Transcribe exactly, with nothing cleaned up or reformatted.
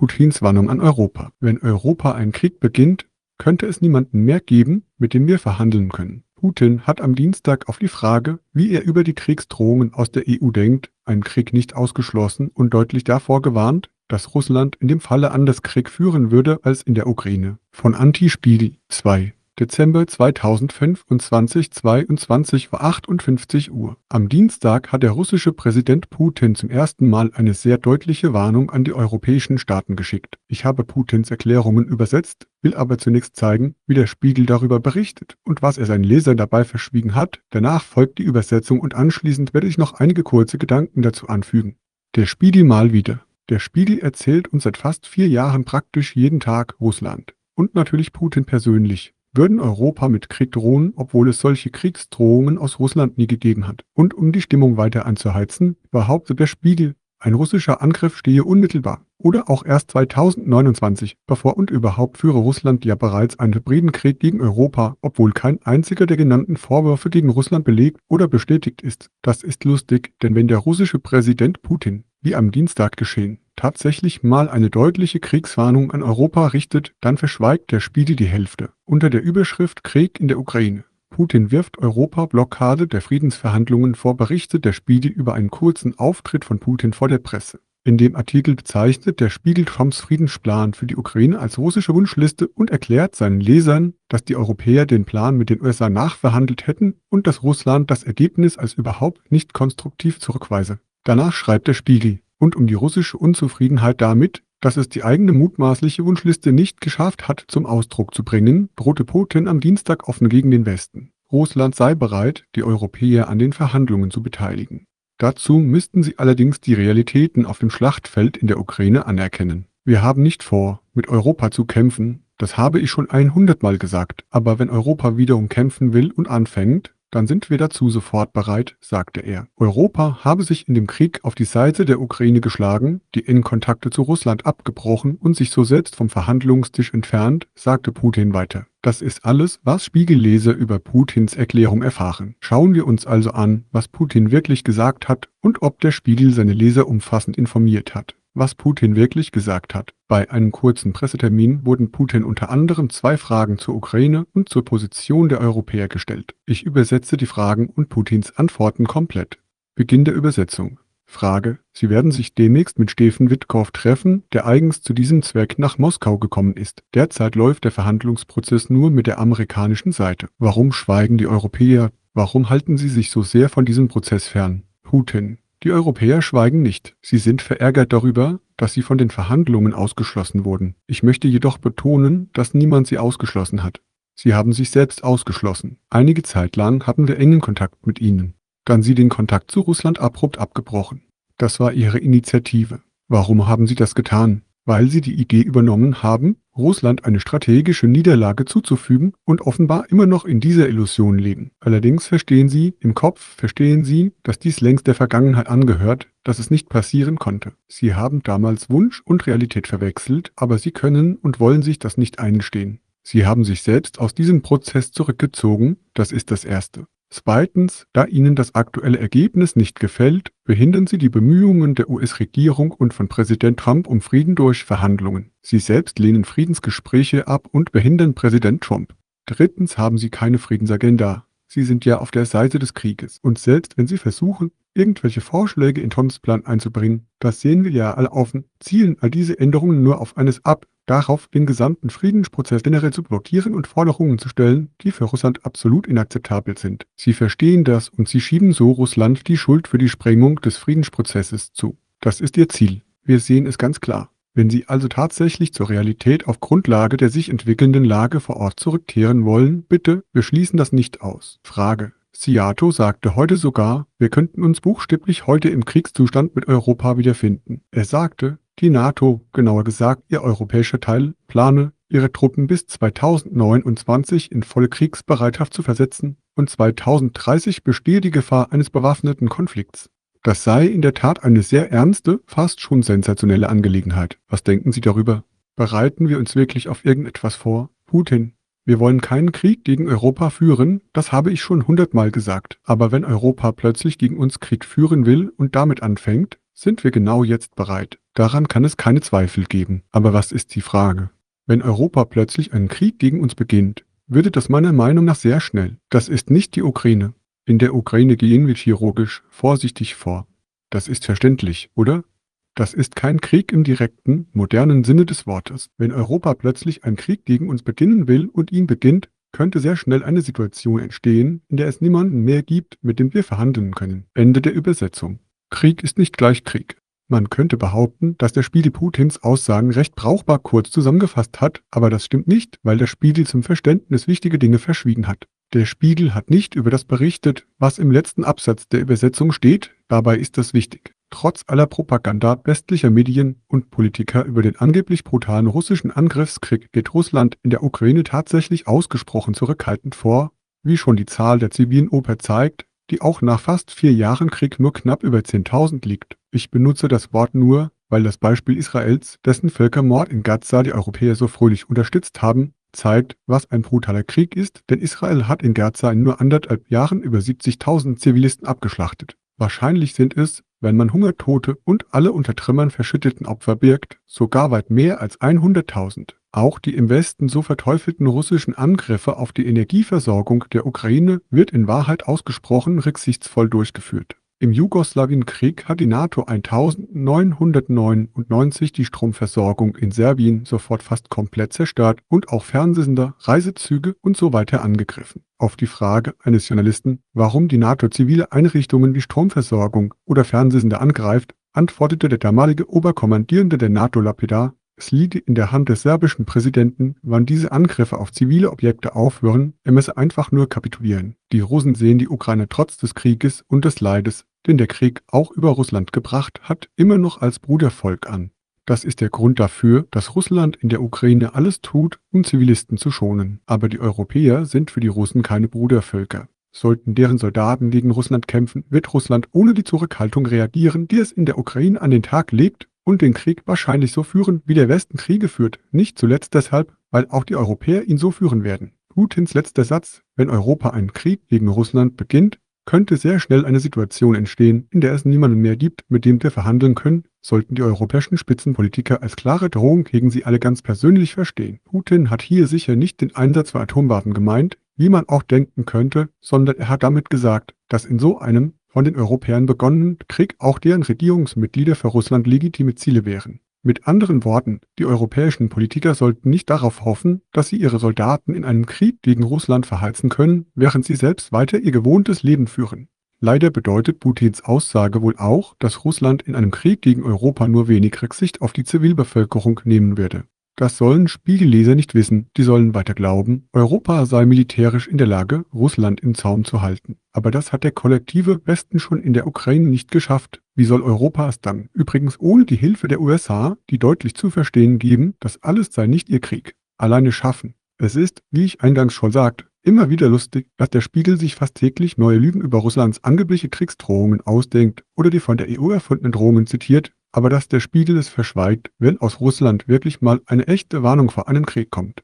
Putins Warnung an Europa. Wenn Europa einen Krieg beginnt, könnte es niemanden mehr geben, mit dem wir verhandeln können. Putin hat am Dienstag auf die Frage, wie er über die Kriegsdrohungen aus der E U denkt, einen Krieg nicht ausgeschlossen und deutlich davor gewarnt, dass Russland in dem Falle anders Krieg führen würde als in der Ukraine. Von Anti-Spiegel zwei. Dezember zweitausendfünfundzwanzig, zweiundzwanzig Uhr achtundfünfzig Uhr. Am Dienstag hat der russische Präsident Putin zum ersten Mal eine sehr deutliche Warnung an die europäischen Staaten geschickt. Ich habe Putins Erklärungen übersetzt, will aber zunächst zeigen, wie der Spiegel darüber berichtet und was er seinen Lesern dabei verschwiegen hat. Danach folgt die Übersetzung und anschließend werde ich noch einige kurze Gedanken dazu anfügen. Der Spiegel mal wieder. Der Spiegel erzählt uns seit fast vier Jahren praktisch jeden Tag Russland. Und natürlich Putin persönlich würden Europa mit Krieg drohen, obwohl es solche Kriegsdrohungen aus Russland nie gegeben hat. Und um die Stimmung weiter anzuheizen, behauptet der Spiegel, ein russischer Angriff stehe unmittelbar oder auch erst zweitausendneunundzwanzig bevor und überhaupt führe Russland ja bereits einen hybriden Krieg gegen Europa, obwohl kein einziger der genannten Vorwürfe gegen Russland belegt oder bestätigt ist. Das ist lustig, denn wenn der russische Präsident Putin, wie am Dienstag geschehen, tatsächlich mal eine deutliche Kriegswarnung an Europa richtet, dann verschweigt der Spiegel die Hälfte. Unter der Überschrift Krieg in der Ukraine. Putin wirft Europa Blockade der Friedensverhandlungen vor, berichtet der Spiegel über einen kurzen Auftritt von Putin vor der Presse. In dem Artikel bezeichnet der Spiegel Trumps Friedensplan für die Ukraine als russische Wunschliste und erklärt seinen Lesern, dass die Europäer den Plan mit den U S A nachverhandelt hätten und dass Russland das Ergebnis als überhaupt nicht konstruktiv zurückweise. Danach schreibt der Spiegel, und um die russische Unzufriedenheit damit, dass es die eigene mutmaßliche Wunschliste nicht geschafft hat, zum Ausdruck zu bringen, drohte Putin am Dienstag offen gegen den Westen. Russland sei bereit, die Europäer an den Verhandlungen zu beteiligen. Dazu müssten sie allerdings die Realitäten auf dem Schlachtfeld in der Ukraine anerkennen. Wir haben nicht vor, mit Europa zu kämpfen, das habe ich schon einhundertmal gesagt, aber wenn Europa wiederum kämpfen will und anfängt, dann sind wir dazu sofort bereit, sagte er. Europa habe sich in dem Krieg auf die Seite der Ukraine geschlagen, die engen Kontakte zu Russland abgebrochen und sich so selbst vom Verhandlungstisch entfernt, sagte Putin weiter. Das ist alles, was Spiegelleser über Putins Erklärung erfahren. Schauen wir uns also an, was Putin wirklich gesagt hat und ob der Spiegel seine Leser umfassend informiert hat. Was Putin wirklich gesagt hat. Bei einem kurzen Pressetermin wurden Putin unter anderem zwei Fragen zur Ukraine und zur Position der Europäer gestellt. Ich übersetze die Fragen und Putins Antworten komplett. Beginn der Übersetzung. Frage: Sie werden sich demnächst mit Stefan Witkow treffen, der eigens zu diesem Zweck nach Moskau gekommen ist. Derzeit läuft der Verhandlungsprozess nur mit der amerikanischen Seite. Warum schweigen die Europäer? Warum halten sie sich so sehr von diesem Prozess fern? Putin: Die Europäer schweigen nicht. Sie sind verärgert darüber, dass sie von den Verhandlungen ausgeschlossen wurden. Ich möchte jedoch betonen, dass niemand sie ausgeschlossen hat. Sie haben sich selbst ausgeschlossen. Einige Zeit lang hatten wir engen Kontakt mit ihnen. Dann sie den Kontakt zu Russland abrupt abgebrochen. Das war ihre Initiative. Warum haben sie das getan? Weil sie die Idee übernommen haben, Russland eine strategische Niederlage zuzufügen und offenbar immer noch in dieser Illusion leben. Allerdings verstehen sie, im Kopf verstehen sie, dass dies längst der Vergangenheit angehört, dass es nicht passieren konnte. Sie haben damals Wunsch und Realität verwechselt, aber sie können und wollen sich das nicht eingestehen. Sie haben sich selbst aus diesem Prozess zurückgezogen, das ist das Erste. Zweitens, da ihnen das aktuelle Ergebnis nicht gefällt, behindern sie die Bemühungen der U S-Regierung und von Präsident Trump um Frieden durch Verhandlungen. Sie selbst lehnen Friedensgespräche ab und behindern Präsident Trump. Drittens haben sie keine Friedensagenda. Sie sind ja auf der Seite des Krieges. Und selbst wenn sie versuchen, irgendwelche Vorschläge in Trumps Plan einzubringen, das sehen wir ja alle offen, zielen all diese Änderungen nur auf eines ab, darauf, den gesamten Friedensprozess generell zu blockieren und Forderungen zu stellen, die für Russland absolut inakzeptabel sind. Sie verstehen das und sie schieben so Russland die Schuld für die Sprengung des Friedensprozesses zu. Das ist ihr Ziel. Wir sehen es ganz klar. Wenn Sie also tatsächlich zur Realität auf Grundlage der sich entwickelnden Lage vor Ort zurückkehren wollen, bitte, wir schließen das nicht aus. Frage: Szijjarto sagte heute sogar, wir könnten uns buchstäblich heute im Kriegszustand mit Europa wiederfinden. Er sagte, die NATO, genauer gesagt ihr europäischer Teil, plane, ihre Truppen bis zweitausendneunundzwanzig in volle Kriegsbereitschaft zu versetzen und zweitausenddreißig bestehe die Gefahr eines bewaffneten Konflikts. Das sei in der Tat eine sehr ernste, fast schon sensationelle Angelegenheit. Was denken Sie darüber? Bereiten wir uns wirklich auf irgendetwas vor? Putin: Wir wollen keinen Krieg gegen Europa führen, das habe ich schon hundertmal gesagt. Aber wenn Europa plötzlich gegen uns Krieg führen will und damit anfängt, Sind wir genau jetzt bereit? Daran kann es keine Zweifel geben. Aber was ist die Frage? Wenn Europa plötzlich einen Krieg gegen uns beginnt, würde das meiner Meinung nach sehr schnell. Das ist nicht die Ukraine. In der Ukraine gehen wir chirurgisch vorsichtig vor. Das ist verständlich, oder? Das ist kein Krieg im direkten, modernen Sinne des Wortes. Wenn Europa plötzlich einen Krieg gegen uns beginnen will und ihn beginnt, könnte sehr schnell eine Situation entstehen, in der es niemanden mehr gibt, mit dem wir verhandeln können. Ende der Übersetzung. Krieg ist nicht gleich Krieg. Man könnte behaupten, dass der Spiegel Putins Aussagen recht brauchbar kurz zusammengefasst hat, aber das stimmt nicht, weil der Spiegel zum Verständnis wichtige Dinge verschwiegen hat. Der Spiegel hat nicht über das berichtet, was im letzten Absatz der Übersetzung steht, dabei ist das wichtig. Trotz aller Propaganda westlicher Medien und Politiker über den angeblich brutalen russischen Angriffskrieg geht Russland in der Ukraine tatsächlich ausgesprochen zurückhaltend vor, wie schon die Zahl der zivilen Opfer zeigt, die auch nach fast vier Jahren Krieg nur knapp über zehntausend liegt. Ich benutze das Wort nur, weil das Beispiel Israels, dessen Völkermord in Gaza die Europäer so fröhlich unterstützt haben, zeigt, was ein brutaler Krieg ist, denn Israel hat in Gaza in nur anderthalb Jahren über siebzigtausend Zivilisten abgeschlachtet. Wahrscheinlich sind es, wenn man Hungertote und alle unter Trümmern verschütteten Opfer birgt, sogar weit mehr als hunderttausend. Auch die im Westen so verteufelten russischen Angriffe auf die Energieversorgung der Ukraine wird in Wahrheit ausgesprochen rücksichtsvoll durchgeführt. Im Jugoslawienkrieg hat die NATO neunzehnhundertneunundneunzig die Stromversorgung in Serbien sofort fast komplett zerstört und auch Fernsehsender, Reisezüge und so weiter angegriffen. Auf die Frage eines Journalisten, warum die NATO zivile Einrichtungen wie Stromversorgung oder Fernsehsender angreift, antwortete der damalige Oberkommandierende der NATO lapidar: Es liege in der Hand des serbischen Präsidenten, wann diese Angriffe auf zivile Objekte aufhören, er müsse einfach nur kapitulieren. Die Russen sehen die Ukraine trotz des Krieges und des Leides, den der Krieg auch über Russland gebracht hat, immer noch als Brudervolk an. Das ist der Grund dafür, dass Russland in der Ukraine alles tut, um Zivilisten zu schonen. Aber die Europäer sind für die Russen keine Brudervölker. Sollten deren Soldaten gegen Russland kämpfen, wird Russland ohne die Zurückhaltung reagieren, die es in der Ukraine an den Tag legt, und den Krieg wahrscheinlich so führen, wie der Westen Kriege führt, nicht zuletzt deshalb, weil auch die Europäer ihn so führen werden. Putins letzter Satz: Wenn Europa einen Krieg gegen Russland beginnt, könnte sehr schnell eine Situation entstehen, in der es niemanden mehr gibt, mit dem wir verhandeln können, sollten die europäischen Spitzenpolitiker als klare Drohung gegen sie alle ganz persönlich verstehen. Putin hat hier sicher nicht den Einsatz von Atomwaffen gemeint, wie man auch denken könnte, sondern er hat damit gesagt, dass in so einem von den Europäern begonnenen Krieg auch deren Regierungsmitglieder für Russland legitime Ziele wären. Mit anderen Worten, die europäischen Politiker sollten nicht darauf hoffen, dass sie ihre Soldaten in einem Krieg gegen Russland verheizen können, während sie selbst weiter ihr gewohntes Leben führen. Leider bedeutet Putins Aussage wohl auch, dass Russland in einem Krieg gegen Europa nur wenig Rücksicht auf die Zivilbevölkerung nehmen werde. Das sollen Spiegelleser nicht wissen, die sollen weiter glauben, Europa sei militärisch in der Lage, Russland im Zaum zu halten. Aber das hat der kollektive Westen schon in der Ukraine nicht geschafft. Wie soll Europa es dann, übrigens ohne die Hilfe der U S A, die deutlich zu verstehen geben, das alles sei nicht ihr Krieg, alleine schaffen? Es ist, wie ich eingangs schon sagte, immer wieder lustig, dass der Spiegel sich fast täglich neue Lügen über Russlands angebliche Kriegsdrohungen ausdenkt oder die von der E U erfundenen Drohungen zitiert, aber dass der Spiegel es verschweigt, wenn aus Russland wirklich mal eine echte Warnung vor einem Krieg kommt.